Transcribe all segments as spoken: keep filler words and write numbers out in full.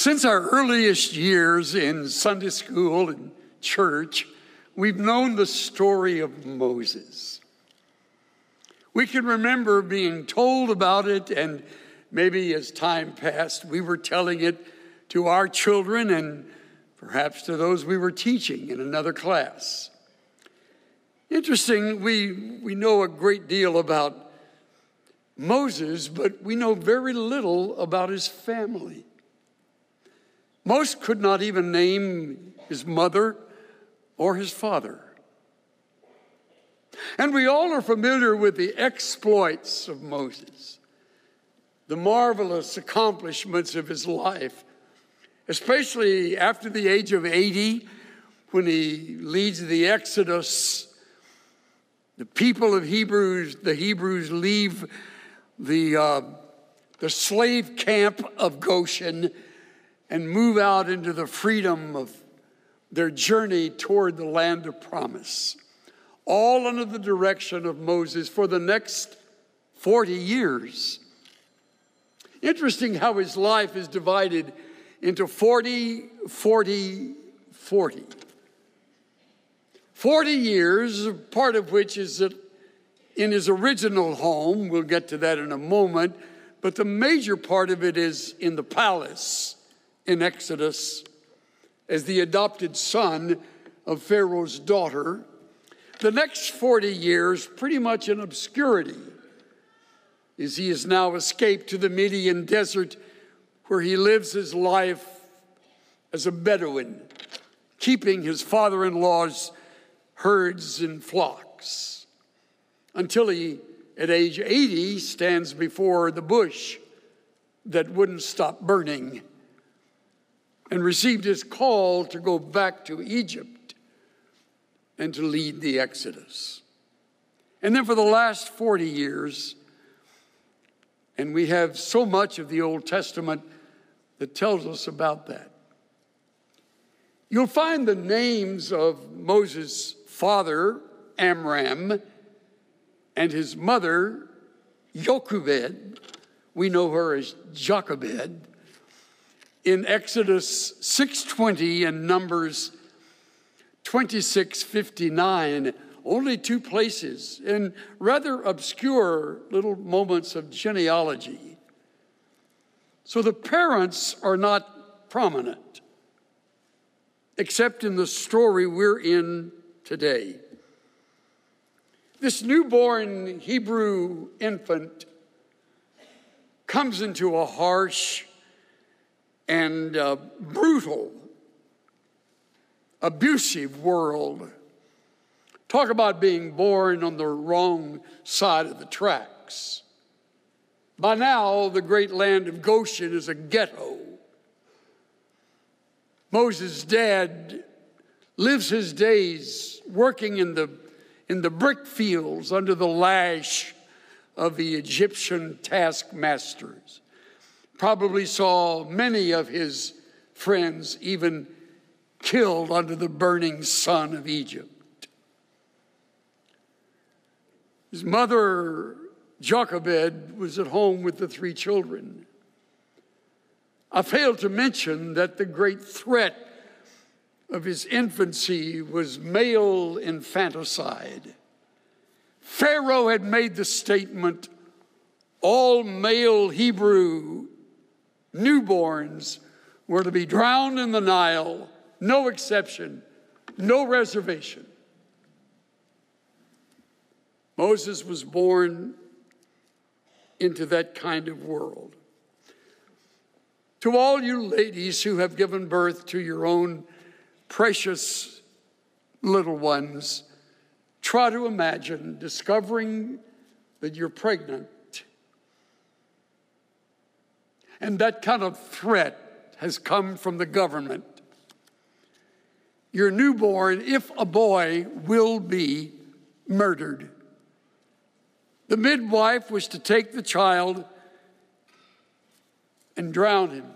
Since our earliest years in Sunday school and church, we've known the story of Moses. We can remember being told about it, and maybe as time passed, we were telling it to our children and perhaps to those we were teaching in another class. Interesting, we, we know a great deal about Moses, but we know very little about his family. Most could not even name his mother or his father. And we all are familiar with the exploits of Moses, the marvelous accomplishments of his life, especially after the age of eighty, when he leads the Exodus. The people of Hebrews, the Hebrews leave the, uh, the slave camp of Goshen and move out into the freedom of their journey toward the land of promise, all under the direction of Moses for the next forty years. Interesting how his life is divided into forty, forty, forty. forty years, part of which is in his original home. We'll get to that in a moment. But the major part of it is in the palace in Exodus as the adopted son of Pharaoh's daughter. The next forty years, pretty much in obscurity, as he has now escaped to the Median desert, where he lives his life as a Bedouin, keeping his father-in-law's herds and flocks, until he, at age eighty, stands before the bush that wouldn't stop burning and received his call to go back to Egypt and to lead the Exodus. And then for the last forty years, and we have so much of the Old Testament that tells us about that. You'll find the names of Moses' father, Amram, and his mother, Jochebed. We know her as Jochebed, in Exodus six twenty and Numbers twenty-six fifty-nine, only two places, in rather obscure little moments of genealogy. So the parents are not prominent, except in the story we're in today. This newborn Hebrew infant comes into a harsh and uh, brutal, abusive world. Talk about being born on the wrong side of the tracks. By now, the great land of Goshen is a ghetto. Moses' dad lives his days working in the, in the brick fields under the lash of the Egyptian taskmasters. Probably saw many of his friends even killed under the burning sun of Egypt. His mother, Jochebed, was at home with the three children. I failed to mention that the great threat of his infancy was male infanticide. Pharaoh had made the statement, all male Hebrew newborns were to be drowned in the Nile, no exception, no reservation. Moses was born into that kind of world. To all you ladies who have given birth to your own precious little ones, try to imagine discovering that you're pregnant. And that kind of threat has come from the government. Your newborn, if a boy, will be murdered. The midwife was to take the child and drown him.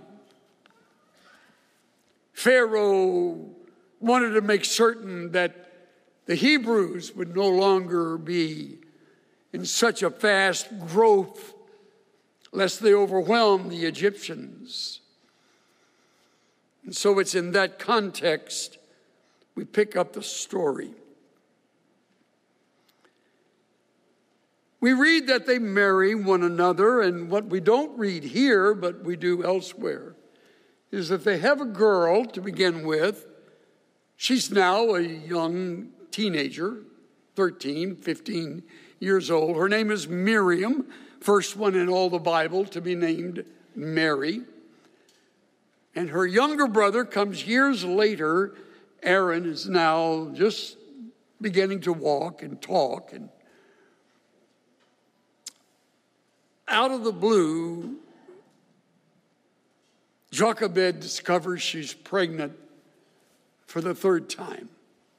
Pharaoh wanted to make certain that the Hebrews would no longer be in such a fast growth lest they overwhelm the Egyptians. And so it's in that context we pick up the story. We read that they marry one another, and what we don't read here, but we do elsewhere, is that they have a girl to begin with. She's now a young teenager, thirteen, fifteen years old. Her name is Miriam, first one in all the Bible to be named Mary. And her younger brother comes years later. Aaron is now just beginning to walk and talk. And out of the blue, Jochebed discovers she's pregnant for the third time.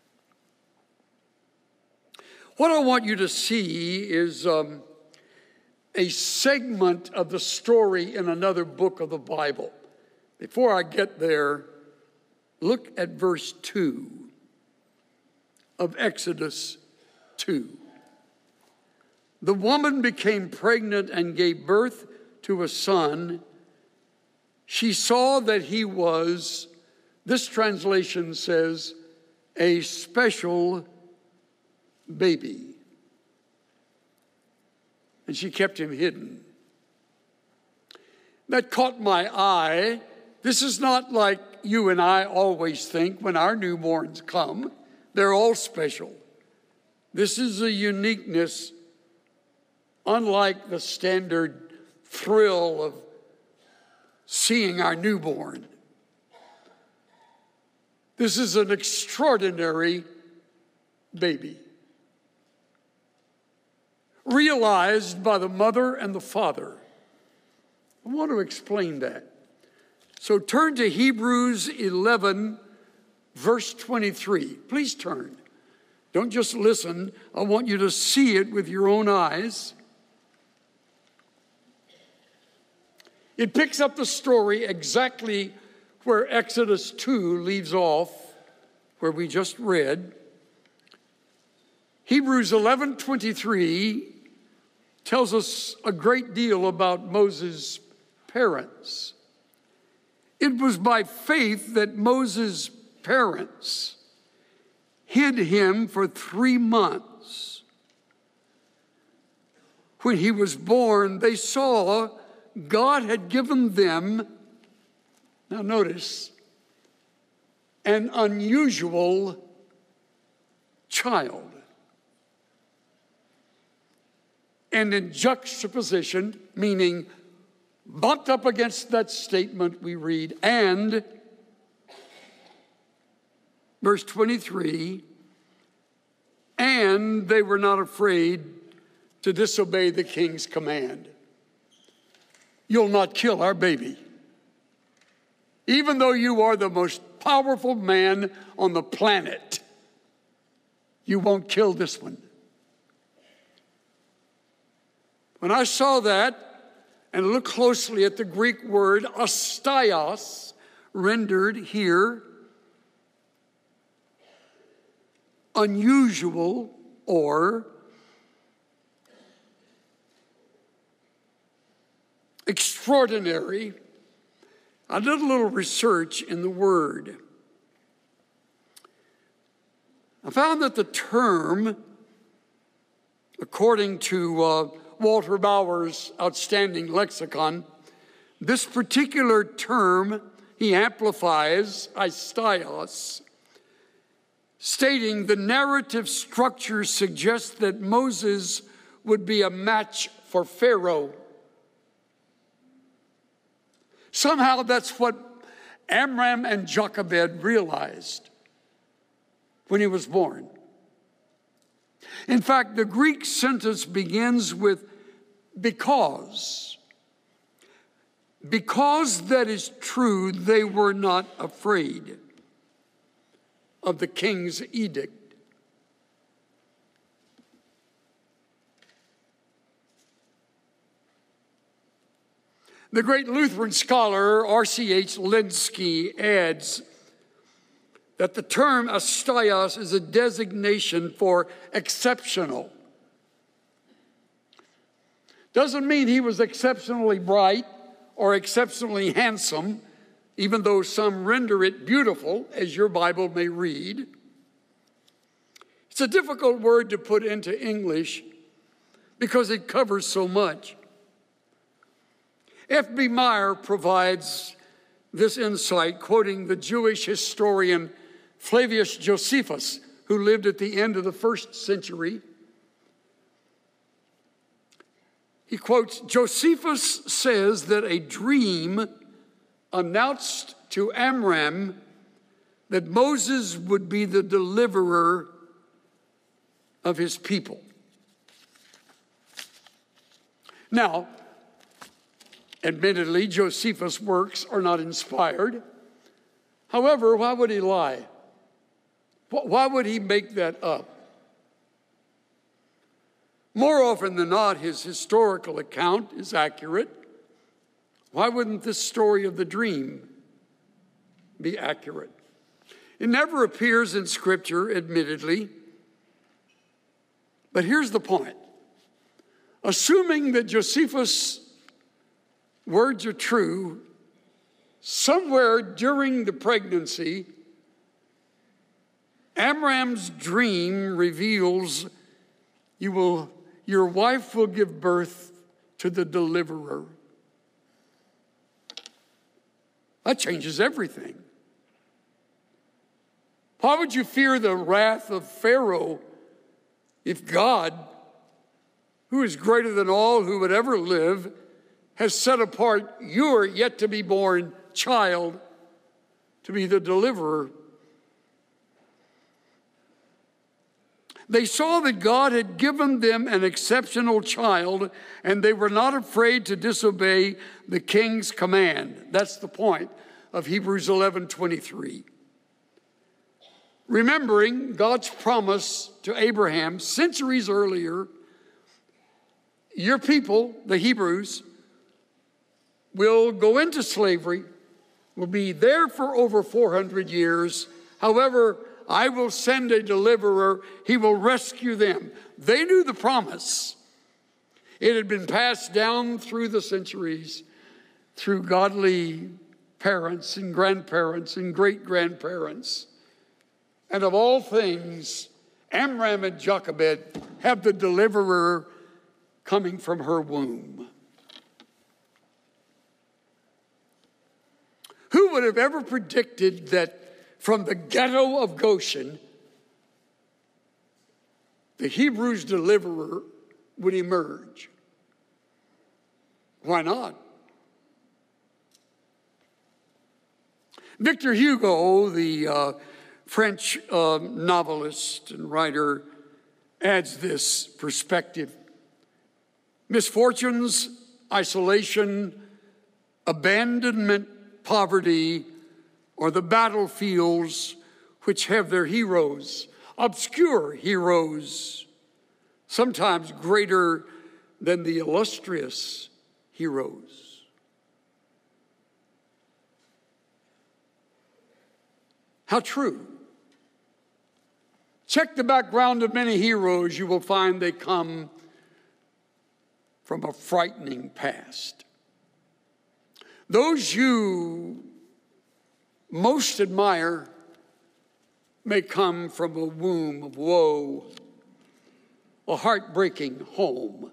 What I want you to see is um, a segment of the story in another book of the Bible. Before I get there, look at verse two of Exodus two. The woman became pregnant and gave birth to a son. She saw that he was, this translation says, a special baby. And she kept him hidden. That caught my eye. This is not like you and I always think when our newborns come. They're all special. This is a uniqueness unlike the standard thrill of seeing our newborn. This is an extraordinary baby, realized by the mother and the father. I want to explain that. So turn to Hebrews eleven, verse twenty-three. Please turn. Don't just listen. I want you to see it with your own eyes. It picks up the story exactly where Exodus two leaves off, where we just read. Hebrews eleven twenty-three tells us a great deal about Moses' parents. It was by faith that Moses' parents hid him for three months. When he was born, they saw God had given them, now notice, an unusual child. And in juxtaposition, meaning bumped up against that statement, we read, and, verse twenty-three, and they were not afraid to disobey the king's command. You'll not kill our baby. Even though you are the most powerful man on the planet, you won't kill this one. When I saw that and looked closely at the Greek word astaios, rendered here, unusual or extraordinary, I did a little research in the word. I found that the term, according to uh, Walter Bauer's outstanding lexicon, this particular term he amplifies, astaios, stating the narrative structure suggests that Moses would be a match for Pharaoh. Somehow that's what Amram and Jochebed realized when he was born. In fact, the Greek sentence begins with because. Because that is true, they were not afraid of the king's edict. The great Lutheran scholar R C H Lenski adds that the term astaios is a designation for exceptional. Doesn't mean he was exceptionally bright or exceptionally handsome. even though some render it beautiful, as your Bible may read. It's a difficult word to put into English because it covers so much. F B Meyer provides this insight, quoting the Jewish historian Flavius Josephus, who lived at the end of the first century. He quotes, Josephus says that a dream announced to Amram that Moses would be the deliverer of his people. Now, admittedly, Josephus' works are not inspired. However, why would he lie? Why would he make that up? More often than not, his historical account is accurate. Why wouldn't this story of the dream be accurate? It never appears in Scripture, admittedly. But here's the point. Assuming that Josephus' words are true, somewhere during the pregnancy, Amram's dream reveals you will, your wife will give birth to the deliverer. That changes everything. Why would you fear the wrath of Pharaoh if God, who is greater than all who would ever live, has set apart your yet-to-be-born child to be the deliverer? They saw that God had given them an exceptional child, and they were not afraid to disobey the king's command. That's the point of Hebrews eleven twenty-three. Remembering God's promise to Abraham centuries earlier, your people, the Hebrews, will go into slavery, will be there for over four hundred years. However, I will send a deliverer. He will rescue them. They knew the promise. It had been passed down through the centuries, through godly parents and grandparents and great-grandparents. And of all things, Amram and Jochebed have the deliverer coming from her womb. Who would have ever predicted that from the ghetto of Goshen, the Hebrews' deliverer would emerge? Why not? Victor Hugo, the uh, French uh, novelist and writer, adds this perspective. Misfortunes, isolation, abandonment, poverty, or the battlefields which have their heroes, obscure heroes, sometimes greater than the illustrious heroes. How true. Check the background of many heroes, you will find they come from a frightening past. Those you most admire may come from a womb of woe, a heartbreaking home,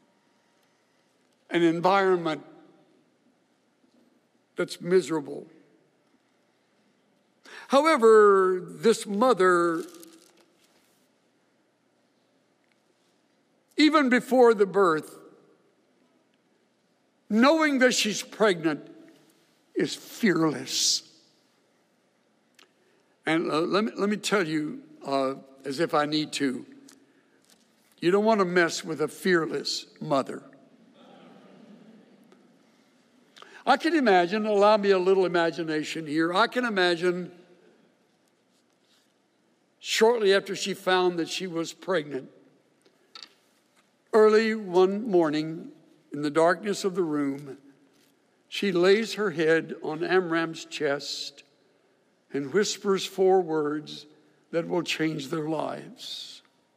an environment that's miserable. However, this mother, even before the birth, knowing that she's pregnant, is fearless. And uh, let me, let me tell you, uh, as if I need to, you don't want to mess with a fearless mother. I can imagine, allow me a little imagination here, I can imagine shortly after she found that she was pregnant, early one morning in the darkness of the room, she lays her head on Amram's chest and whispers four words that will change their lives.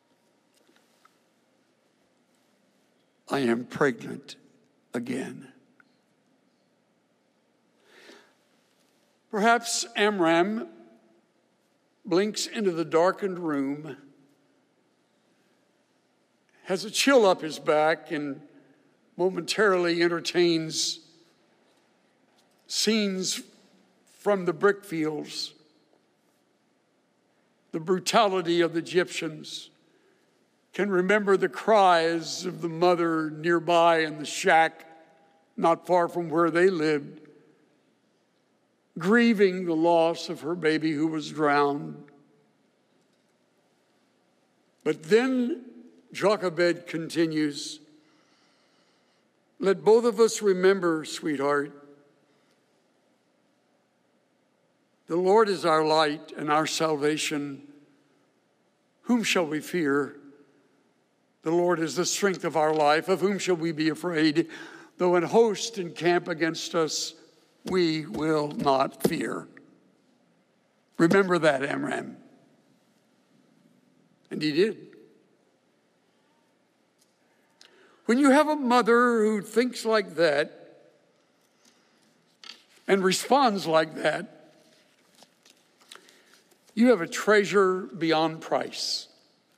I am pregnant again. Perhaps Amram blinks into the darkened room, has a chill up his back, and momentarily entertains scenes from the brick fields, the brutality of the Egyptians, can remember the cries of the mother nearby in the shack not far from where they lived, grieving the loss of her baby who was drowned. But then Jochebed continues, let both of us remember, sweetheart, the Lord is our light and our salvation. Whom shall we fear? The Lord is the strength of our life. Of whom shall we be afraid? Though an host encamp against us, we will not fear. Remember that, Amram. And he did. When you have a mother who thinks like that and responds like that, you have a treasure beyond price.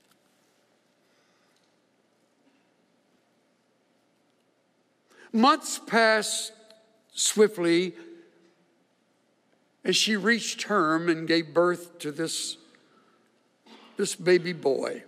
Months passed swiftly as she reached term and gave birth to this, this baby boy.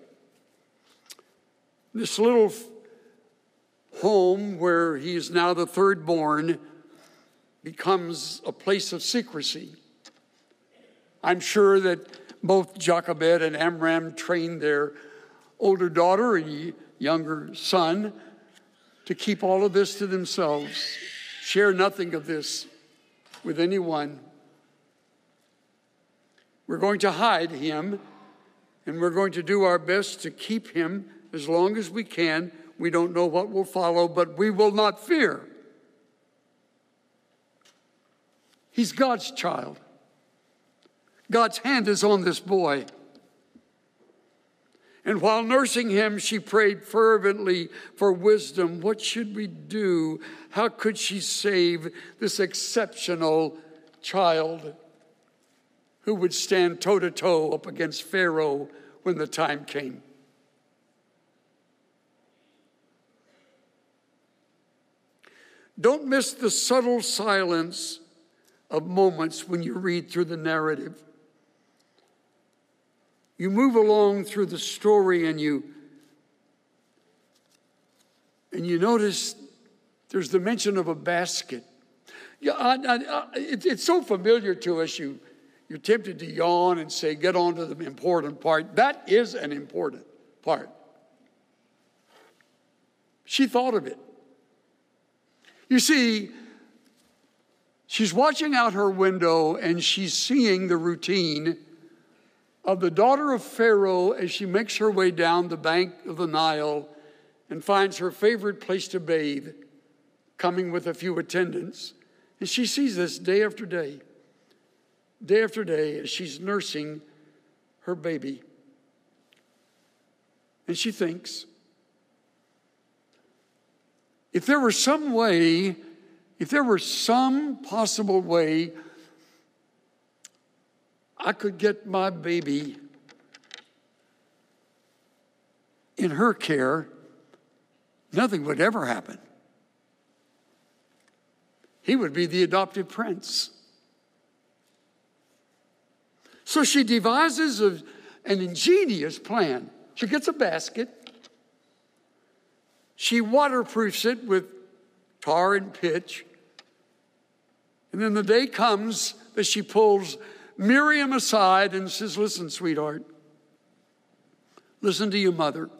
This little home where he is now the third born becomes a place of secrecy. I'm sure that both Jochebed and Amram trained their older daughter and younger son to keep all of this to themselves, share nothing of this with anyone. We're going to hide him, and we're going to do our best to keep him as long as we can. We don't know what will follow, but we will not fear. He's God's child. God's hand is on this boy. And while nursing him, she prayed fervently for wisdom. What should we do? How could she save this exceptional child who would stand toe-to-toe up against Pharaoh when the time came? Don't miss the subtle silence of moments when you read through the narrative. You move along through the story and you and you notice there's the mention of a basket. Yeah, I, I, I, it, it's so familiar to us. You you're tempted to yawn and say, "Get on to the important part." That is an important part. She thought of it. You see, she's watching out her window and she's seeing the routine of the daughter of Pharaoh as she makes her way down the bank of the Nile and finds her favorite place to bathe, coming with a few attendants. And she sees this day after day, day after day, as she's nursing her baby. And she thinks, if there were some way, if there were some possible way I could get my baby in her care, nothing would ever happen. He would be the adopted prince. So she devises a, an ingenious plan. She gets a basket. She waterproofs it with tar and pitch. And then the day comes that she pulls Miriam aside and says, listen, sweetheart, listen to your mother.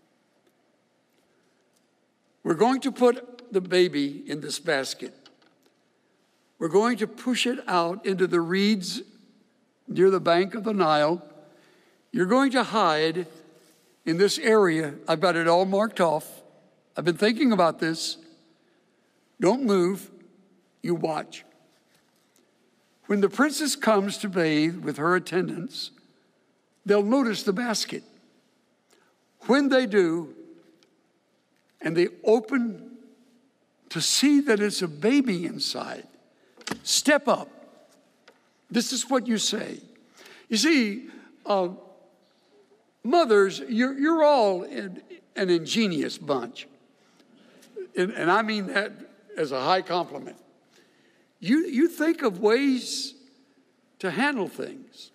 We're going to put the baby in this basket. We're going to push it out into the reeds near the bank of the Nile. You're going to hide in this area. I've got it all marked off. I've been thinking about this. Don't move. You watch. When the princess comes to bathe with her attendants, they'll notice the basket. When they do, and they open to see that it's a baby inside, step up This is what you say. You see, uh, mothers, you're, you're all an, an ingenious bunch. And, and I mean that as a high compliment. You, you think of ways to handle things.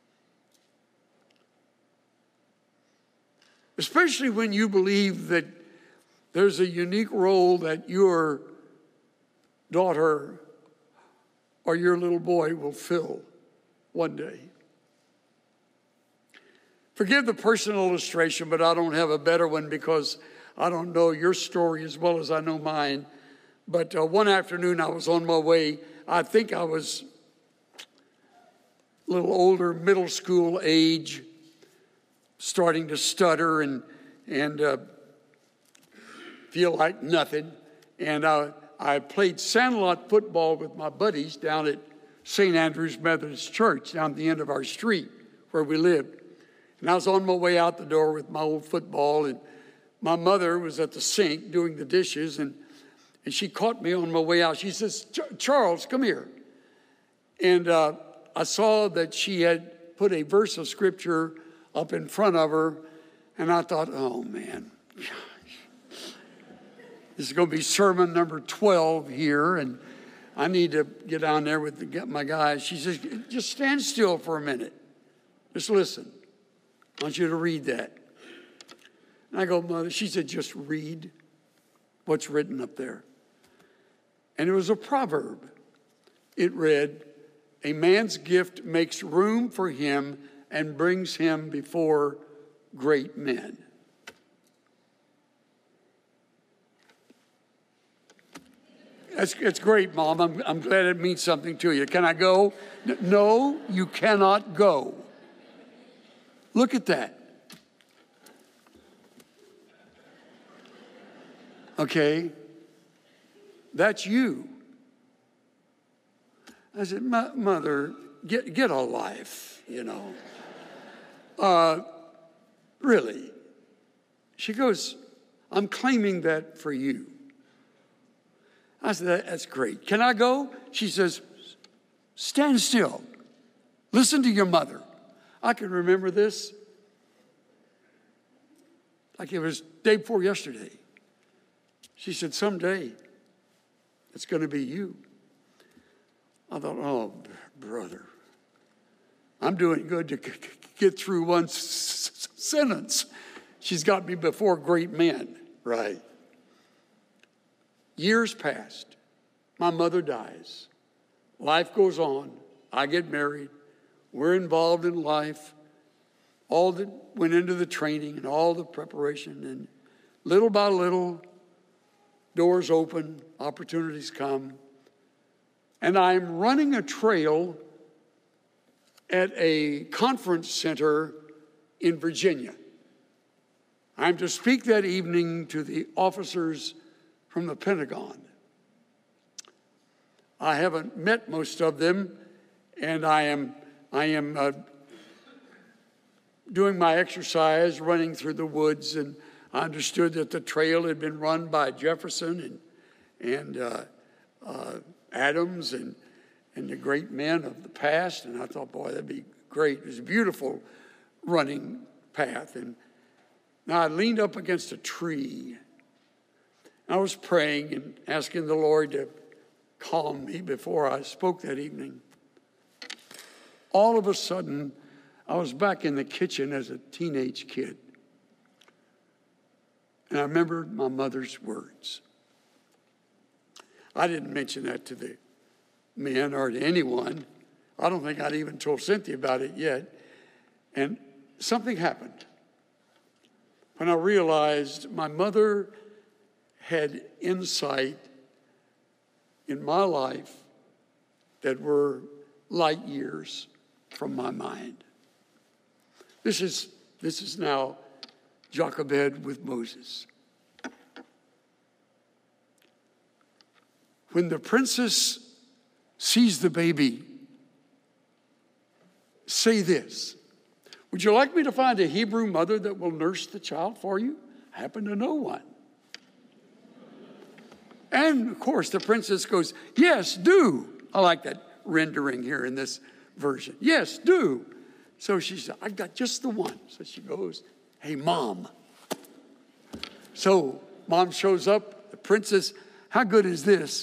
Especially when you believe that there's a unique role that your daughter or your little boy will fill one day. Forgive the personal illustration, but I don't have a better one because I don't know your story as well as I know mine. But uh, one afternoon I was on my way. I think I was a little older, middle school age, starting to stutter and and uh, feel like nothing. And uh, I played sandlot football with my buddies down at Saint Andrew's Methodist Church down at the end of our street where we lived. And I was on my way out the door with my old football, and my mother was at the sink doing the dishes, and, and she caught me on my way out. She says, Charles, come here. And uh, I saw that she had put a verse of scripture up in front of her, and I thought, oh, man, this is going to be sermon number twelve here, and I need to get down there with the, my guys. She says, just stand still for a minute. Just listen. I want you to read that. And I go, Mother, she said, just read what's written up there. And it was a proverb. It read, a man's gift makes room for him and brings him before great men. That's, that's great, Mom. I'm, I'm glad it means something to you. Can I go? No, you cannot go. Look at that. Okay, that's you. I said, Mother, get, get a life, you know. Uh, really? She goes, I'm claiming that for you. I said, that's great. Can I go? She says, stand still. Listen to your mother. I can remember this like it was day before yesterday. She said, someday it's going to be you. I thought, oh, brother, I'm doing good to get through one s- sentence. She's got me before great men, right? Years passed. My mother dies. Life goes on. I get married. We're involved in life. All that went into the training and all the preparation. And little by little, doors open, opportunities come. And I'm running a trail at a conference center in Virginia. I'm to speak that evening to the officers from the Pentagon. I haven't met most of them, and I am I am uh, doing my exercise, running through the woods, and I understood that the trail had been run by Jefferson and and uh, uh, Adams and and the great men of the past. And I thought, boy, that'd be great. It was a beautiful running path. And now I leaned up against a tree. I was praying and asking the Lord to calm me before I spoke that evening. All of a sudden, I was back in the kitchen as a teenage kid. And I remembered my mother's words. I didn't mention that to the men or to anyone. I don't think I'd even told Cynthia about it yet. And something happened when I realized my mother had insight in my life that were light years from my mind. This is this is now Jochebed with Moses. When the princess sees the baby, say this: would you like me to find a Hebrew mother that will nurse the child for you? I happen to know one. And of course, the princess goes, yes, do. I like that rendering here in this version. Yes, do. So she said, I've got just the one. So she goes, hey, Mom. So Mom shows up. The princess, how good is this?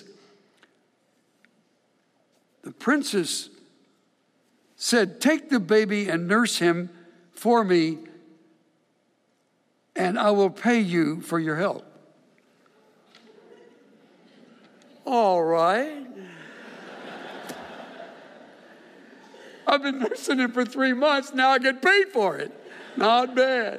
The princess said, take the baby and nurse him for me, and I will pay you for your help. All right. I've been nursing him for three months. Now I get paid for it. Not bad.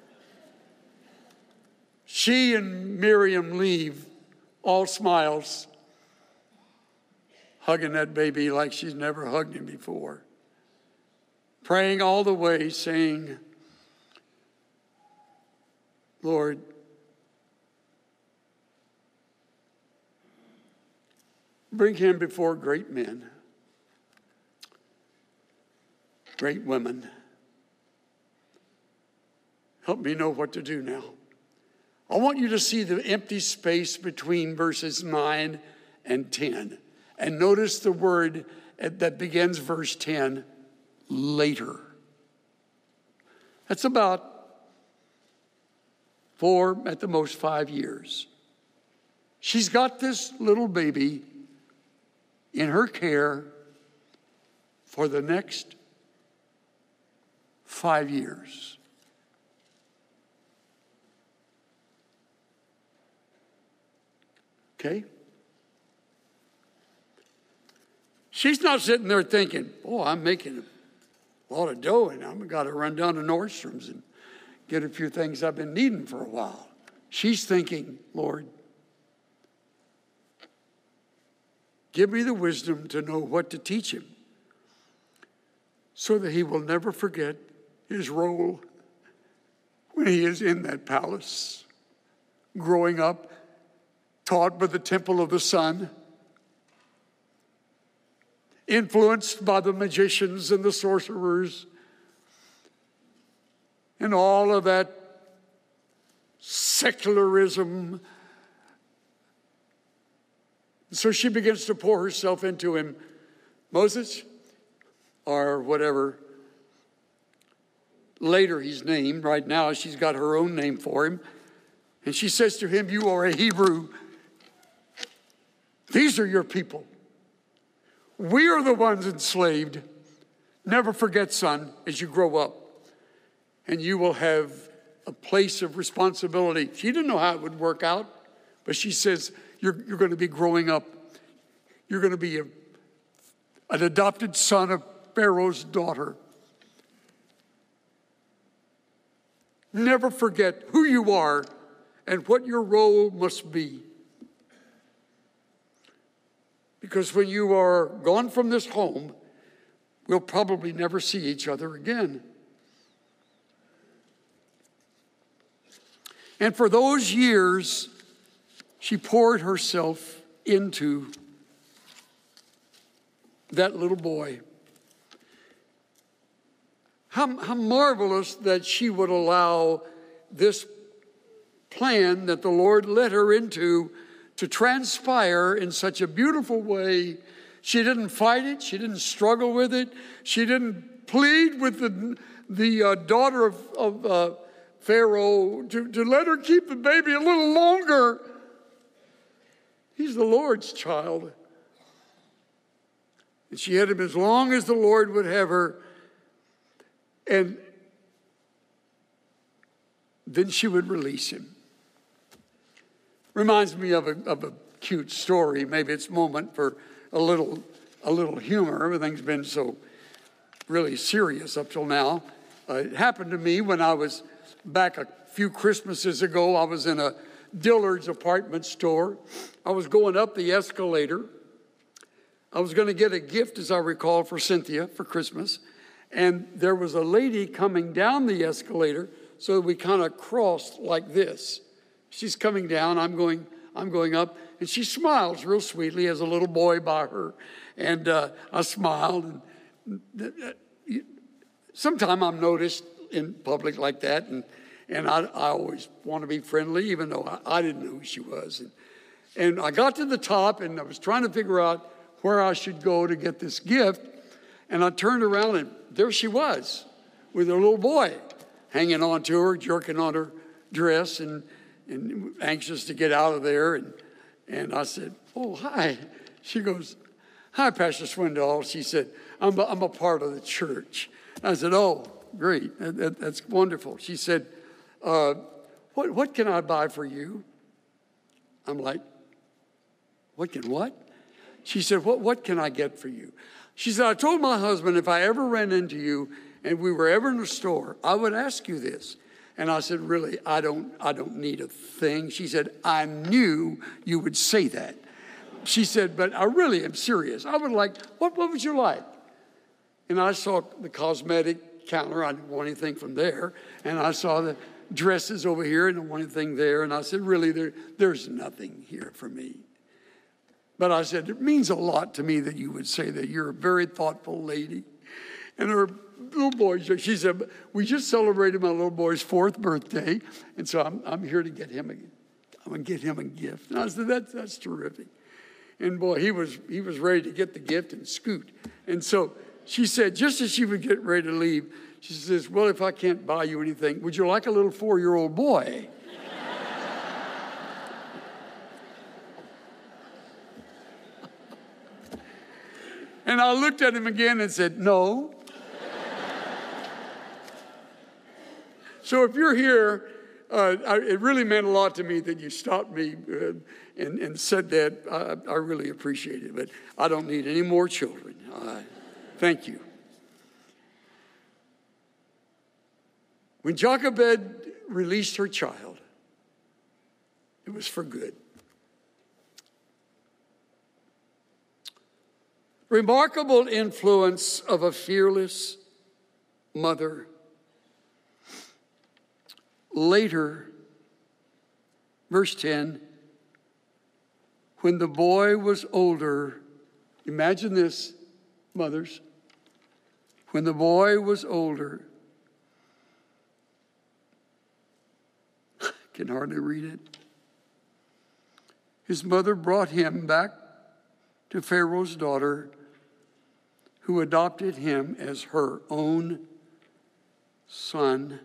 She and Miriam leave, all smiles, hugging that baby like she's never hugged him before. Praying all the way, saying, Lord, bring him before great men, great women. Help me know what to do now. I want you to see the empty space between verses nine and ten. And notice the word that begins verse ten, later. That's about four, at the most five years. She's got this little baby in her care for the next five years. Okay? She's not sitting there thinking, oh, I'm making a lot of dough and I've got to run down to Nordstrom's and get a few things I've been needing for a while. She's thinking, Lord, give me the wisdom to know what to teach him so that he will never forget his role when he is in that palace, growing up, taught by the temple of the sun, influenced by the magicians and the sorcerers, and all of that secularism. So she begins to pour herself into him. Moses, or whatever, later he's named. Right now she's got her own name for him. And she says to him, you are a Hebrew. These are your people. We are the ones enslaved. Never forget, son, as you grow up. And you will have a place of responsibility. She didn't know how it would work out, but she says, you're, you're going to be growing up. You're going to be a, an adopted son of Pharaoh's daughter. Never forget who you are and what your role must be. Because when you are gone from this home, we'll probably never see each other again. And for those years, she poured herself into that little boy. How, how marvelous that she would allow this plan that the Lord led her into to transpire in such a beautiful way. She didn't fight it. She didn't struggle with it. She didn't plead with the, the uh, daughter of, of uh, Pharaoh to, to let her keep the baby a little longer. He's the Lord's child. And she had him as long as the Lord would have her. And then she would release him. Reminds me of a, of a cute story. Maybe it's a moment for a little, a little humor. Everything's been so really serious up till now. Uh, it happened to me when I was back a few Christmases ago. I was in a Dillard's apartment store. I was going up the escalator. I was going to get a gift, as I recall, for Cynthia for Christmas. And there was a lady coming down the escalator, so we kind of crossed like this. She's coming down, I'm going, I'm going up, and she smiles real sweetly as a little boy by her. And uh, I smiled. And uh, sometime I'm noticed in public like that, and, and I, I always want to be friendly, even though I, I didn't know who she was. And, and I got to the top, and I was trying to figure out where I should go to get this gift. And I turned around, and there she was with her little boy hanging on to her, jerking on her dress, and, and anxious to get out of there. And, and I said, oh, hi. She goes, hi, Pastor Swindoll. She said, I'm a, I'm a part of the church. I said, oh, great. That, that, that's wonderful. She said, uh, what, what can I buy for you? I'm like, what can what? She said, what, what can I get for you? She said, I told my husband if I ever ran into you and we were ever in a store, I would ask you this. And I said, really, I don't, I don't need a thing. She said, I knew you would say that. She said, but I really am serious. I would like, what, what would you like? And I saw the cosmetic counter. I didn't want anything from there. And I saw the dresses over here and I didn't want anything there. And I said, really, there, there's nothing here for me. But I said, it means a lot to me that you would say that. You're a very thoughtful lady. And her little boy, she said, we just celebrated my little boy's fourth birthday. And so I'm, I'm here to get him a, I'm going to get him a gift. And I said, that's, that's terrific. And boy, he was, he was ready to get the gift and scoot. And so she said, just as she would get ready to leave, she says, well, if I can't buy you anything, would you like a little four-year-old boy? And I looked at him again and said, no. So if you're here, uh, I, it really meant a lot to me that you stopped me uh, and, and said that. I, I really appreciate it, but I don't need any more children. Uh, thank you. When Jochebed released her child, it was for good. Remarkable influence of a fearless mother. Later, verse ten, when the boy was older, imagine this, mothers, when the boy was older, I can hardly read it, his mother brought him back to Pharaoh's daughter, who adopted him as her own son.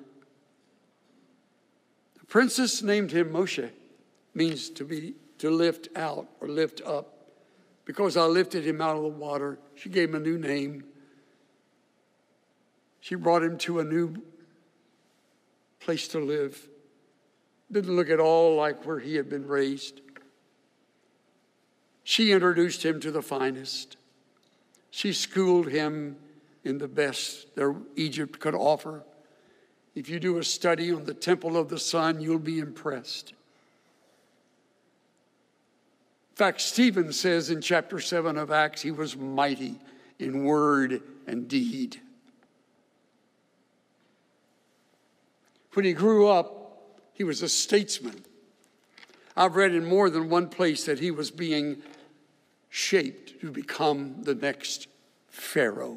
The princess named him Moshe, means to be to lift out or lift up. Because I lifted him out of the water, she gave him a new name. She brought him to a new place to live. Didn't look at all like where he had been raised. She introduced him to the finest. She schooled him in the best that Egypt could offer. If you do a study on the Temple of the Sun, you'll be impressed. In fact, Stephen says in chapter seven of Acts, he was mighty in word and deed. When he grew up, he was a statesman. I've read in more than one place that he was being shaped to become the next Pharaoh.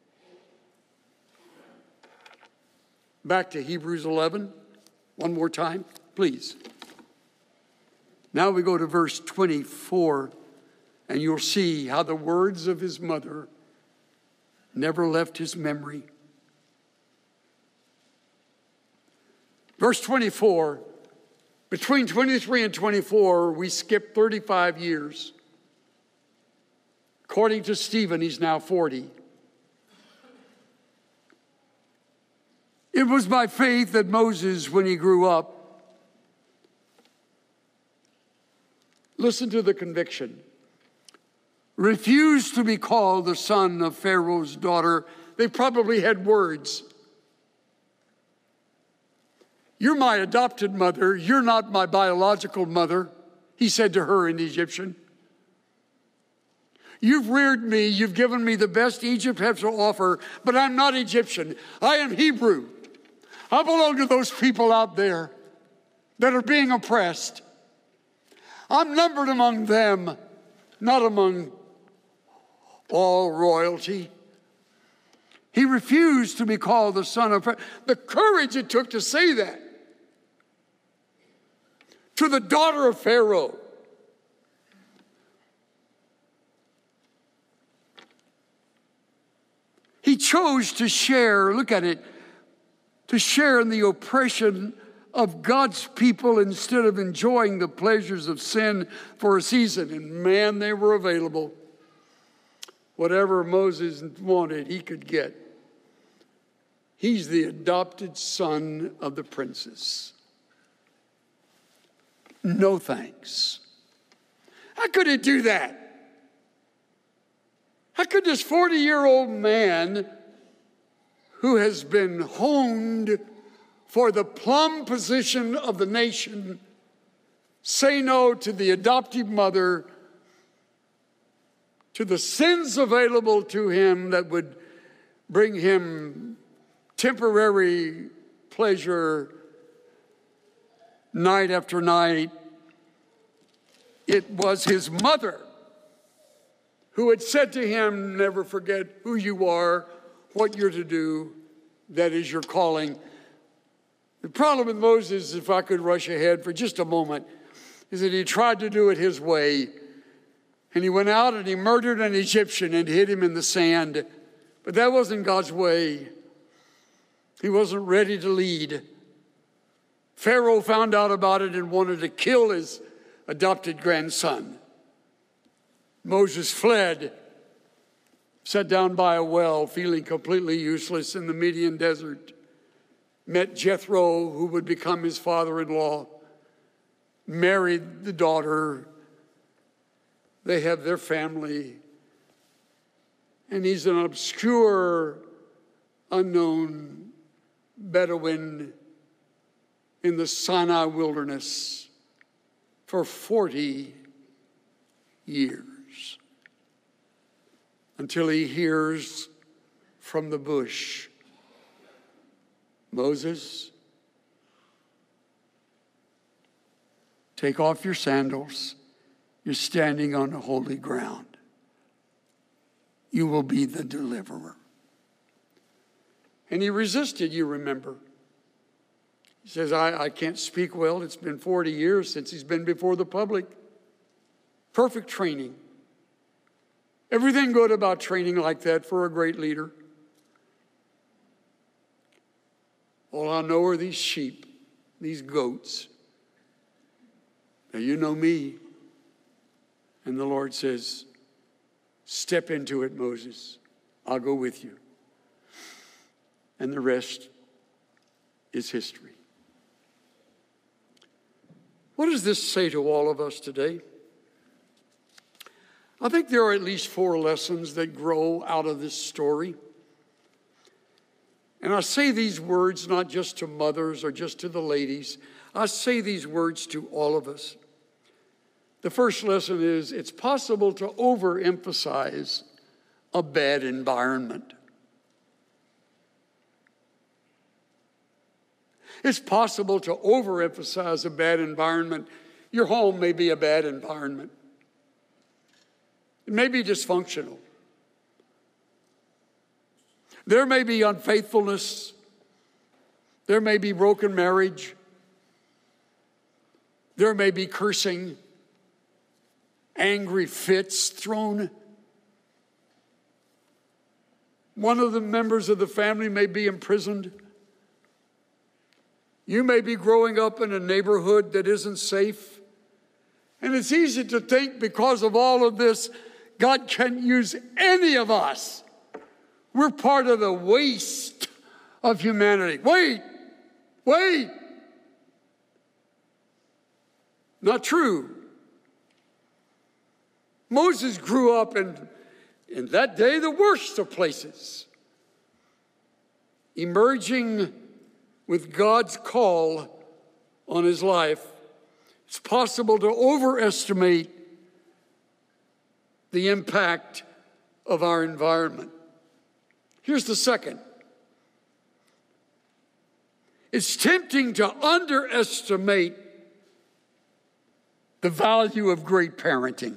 Back to Hebrews eleven, one more time, please. Now we go to verse twenty-four, and you'll see how the words of his mother never left his memory. Verse twenty-four, between twenty-three and twenty-four, we skip thirty-five years. According to Stephen, he's now forty. It was by faith that Moses, when he grew up, listen to the conviction, refused to be called the son of Pharaoh's daughter. They probably had words. You're my adopted mother. You're not my biological mother, he said to her in Egyptian. You've reared me. You've given me the best Egypt has to offer, but I'm not Egyptian. I am Hebrew. I belong to those people out there that are being oppressed. I'm numbered among them, not among all royalty. He refused to be called the son of Pharaoh. The courage it took to say that to the daughter of Pharaoh. chose to share, look at it, to share in the oppression of God's people instead of enjoying the pleasures of sin for a season. And man, they were available. Whatever Moses wanted, he could get. He's the adopted son of the princess. No thanks. How could he do that? How could this forty-year-old man who has been honed for the plum position of the nation say no to the adoptive mother, to the sins available to him that would bring him temporary pleasure night after night? It was his mother who had said to him, never forget who you are, what you're to do, that is your calling. The problem with Moses, if I could rush ahead for just a moment, is that he tried to do it his way. And he went out and he murdered an Egyptian and hid him in the sand. But that wasn't God's way. He wasn't ready to lead. Pharaoh found out about it and wanted to kill his adopted grandson. Moses fled, sat down by a well, feeling completely useless in the Midian desert. Met Jethro, who would become his father-in-law. Married the daughter. They have their family. And he's an obscure, unknown Bedouin in the Sinai wilderness for forty years. Until he hears from the bush, Moses, take off your sandals. You're standing on holy ground. You will be the deliverer. And he resisted, you remember. He says, I, I can't speak well. It's been forty years since he's been before the public. Perfect training. Everything good about training like that for a great leader. All I know are these sheep, these goats. Now you know me. And the Lord says, step into it, Moses. I'll go with you. And the rest is history. What does this say to all of us today? I think there are at least four lessons that grow out of this story. And I say these words not just to mothers or just to the ladies. I say these words to all of us. The first lesson is it's possible to overemphasize a bad environment. It's possible to overemphasize a bad environment. Your home may be a bad environment. It may be dysfunctional. There may be unfaithfulness. There may be broken marriage. There may be cursing, angry fits thrown. One of the members of the family may be imprisoned. You may be growing up in a neighborhood that isn't safe. And it's easy to think because of all of this, God can't use any of us. We're part of the waste of humanity. Wait, wait. Not true. Moses grew up in, in that day, the worst of places. Emerging with God's call on his life, it's possible to overestimate the impact of our environment. Here's the second. It's tempting to underestimate the value of great parenting.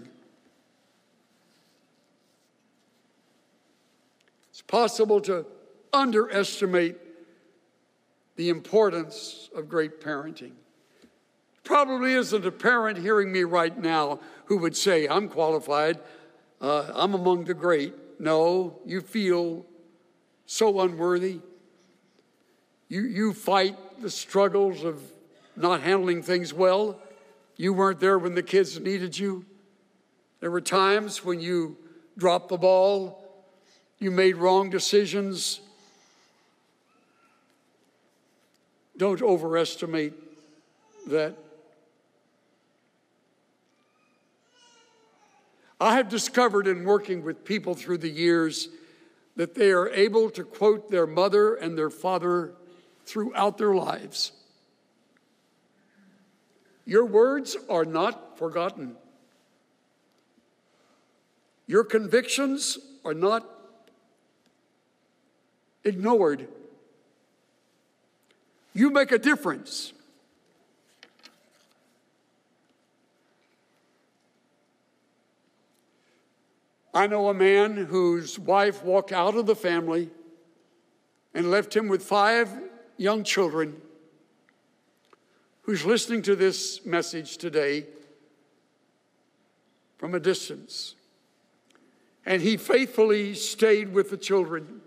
It's possible to underestimate the importance of great parenting. Probably isn't a parent hearing me right now who would say, I'm qualified, uh, I'm among the great. No, you feel so unworthy. You, you fight the struggles of not handling things well. You weren't there when the kids needed you. There were times when you dropped the ball. You made wrong decisions. Don't overestimate that. I have discovered in working with people through the years that they are able to quote their mother and their father throughout their lives. Your words are not forgotten. Your convictions are not ignored. You make a difference. I know a man whose wife walked out of the family and left him with five young children, who's listening to this message today from a distance. And he faithfully stayed with the children.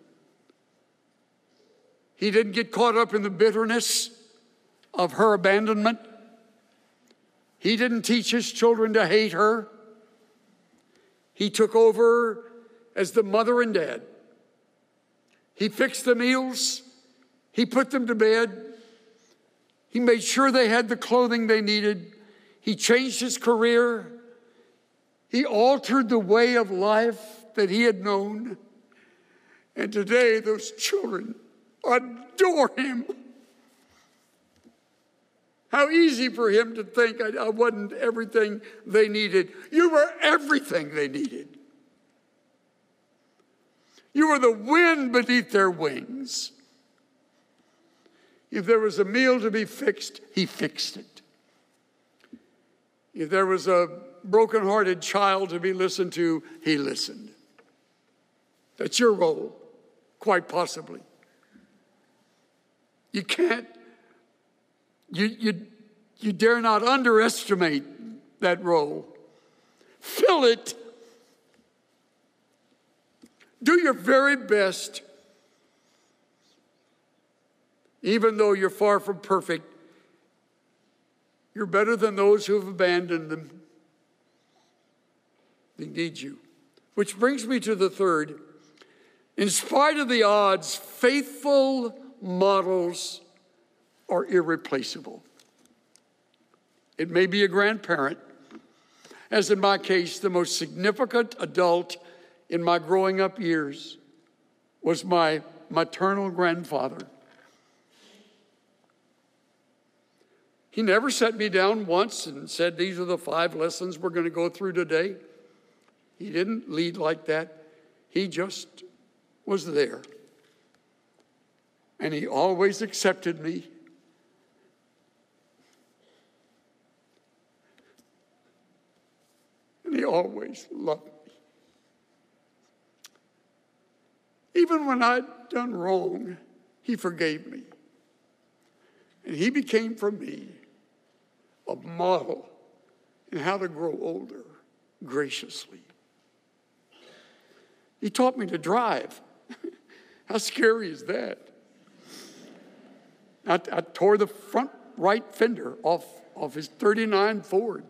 He didn't get caught up in the bitterness of her abandonment. He didn't teach his children to hate her. He took over as the mother and dad. He fixed the meals. He put them to bed. He made sure they had the clothing they needed. He changed his career. He altered the way of life that he had known. And today, those children adore him. How easy for him to think I, I wasn't everything they needed. You were everything they needed. You were the wind beneath their wings. If there was a meal to be fixed, he fixed it. If there was a broken-hearted child to be listened to, he listened. That's your role, quite possibly. You can't, you, you, you dare not underestimate that role. Fill it. Do your very best. Even though you're far from perfect, you're better than those who have abandoned them. They need you. Which brings me to the third. In spite of the odds, faithful models are irreplaceable. It may be a grandparent. As in my case, the most significant adult in my growing up years was my maternal grandfather. He never set me down once and said, these are the five lessons we're going to go through today. He didn't lead like that. He just was there. And he always accepted me. And he always loved me. Even when I'd done wrong, he forgave me. And he became for me a model in how to grow older graciously. He taught me to drive. How scary is that? I, I tore the front right fender off, off his thirty-nine Ford.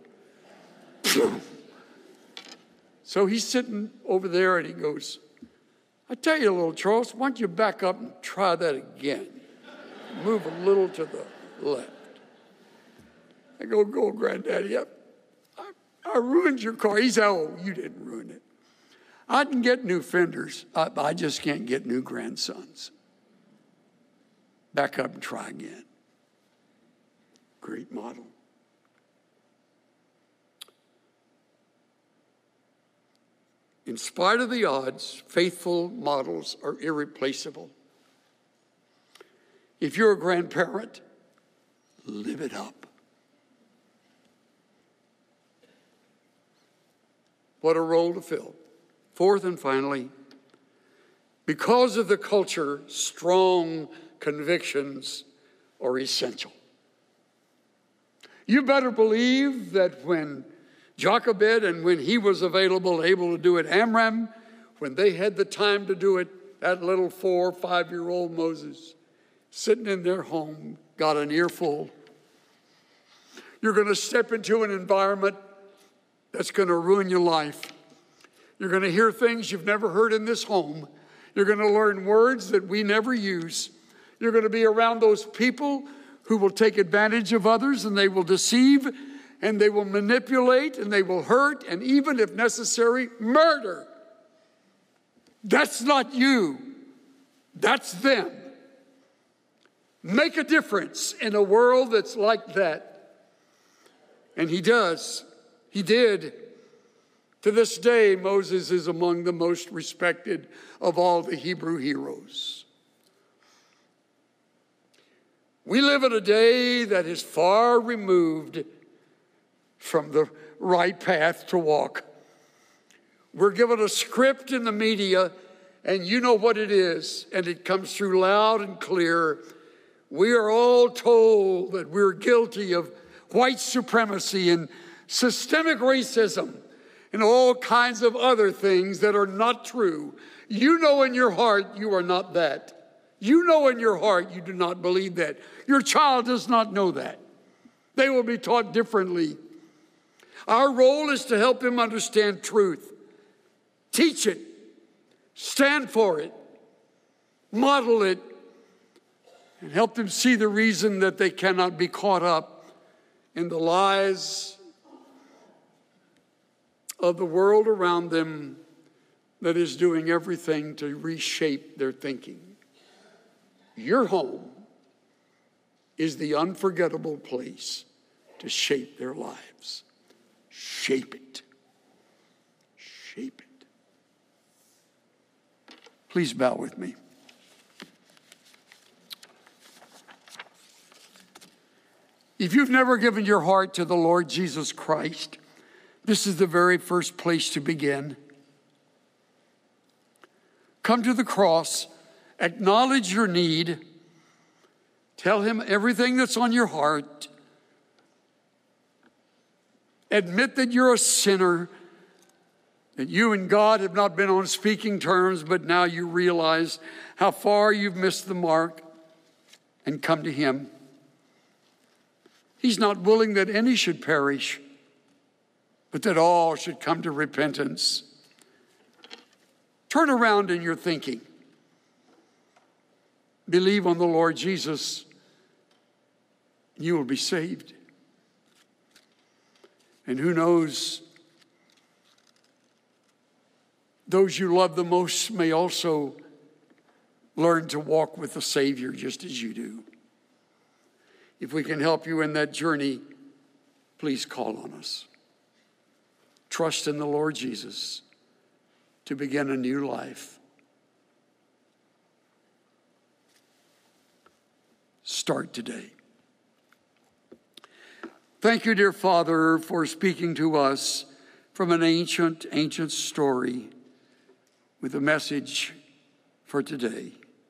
So he's sitting over there and he goes, I tell you, little Charles, why don't you back up and try that again? Move a little to the left. I go, go, Granddaddy. I, I, I ruined your car. He said, oh, you didn't ruin it. I can get new fenders. I, I just can't get new grandsons. Back up and try again. Great model. In spite of the odds, faithful models are irreplaceable. If you're a grandparent, live it up. What a role to fill. Fourth and finally, because of the culture, strong convictions are essential. You better believe that when Jochebed and when he was available, able to do it, Amram, when they had the time to do it, that little four or five-year-old Moses sitting in their home got an earful. You're going to step into an environment that's going to ruin your life. You're going to hear things you've never heard in this home. You're going to learn words that we never use. You're going to be around those people who will take advantage of others, and they will deceive, and they will manipulate, and they will hurt, and even, if necessary, murder. That's not you. That's them. Make a difference in a world that's like that. And he does. He did. To this day, Moses is among the most respected of all the Hebrew heroes. We live in a day that is far removed from the right path to walk. We're given a script in the media, and you know what it is, and it comes through loud and clear. We are all told that we're guilty of white supremacy and systemic racism and all kinds of other things that are not true. You know in your heart you are not that. You know in your heart you do not believe that. Your child does not know that. They will be taught differently. Our role is to help them understand truth. Teach it. Stand for it. Model it. And help them see the reason that they cannot be caught up in the lies of the world around them that is doing everything to reshape their thinking. Your home is the unforgettable place to shape their lives. Shape it. Shape it. Please bow with me. If you've never given your heart to the Lord Jesus Christ, this is the very first place to begin. Come to the cross, acknowledge your need, tell him everything that's on your heart, admit that you're a sinner, that you and God have not been on speaking terms, but now you realize how far you've missed the mark, and come to him. He's not willing that any should perish, but that all should come to repentance. Turn around in your thinking. Believe on the Lord Jesus, and you will be saved. And who knows, those you love the most may also learn to walk with the Savior just as you do. If we can help you in that journey, please call on us. Trust in the Lord Jesus to begin a new life. Start today. Thank you, dear Father, for speaking to us from an ancient, ancient story with a message for today.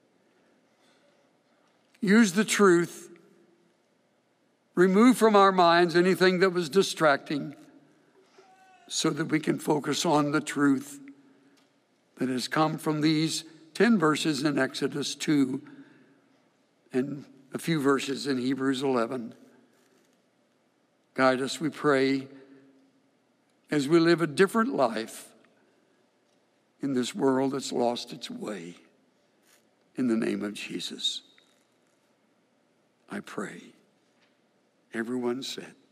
Use the truth. Remove from our minds anything that was distracting so that we can focus on the truth that has come from these ten verses in Exodus two and a few verses in Hebrews eleven. Guide us, we pray, as we live a different life in this world that's lost its way. In the name of Jesus, I pray. Everyone said.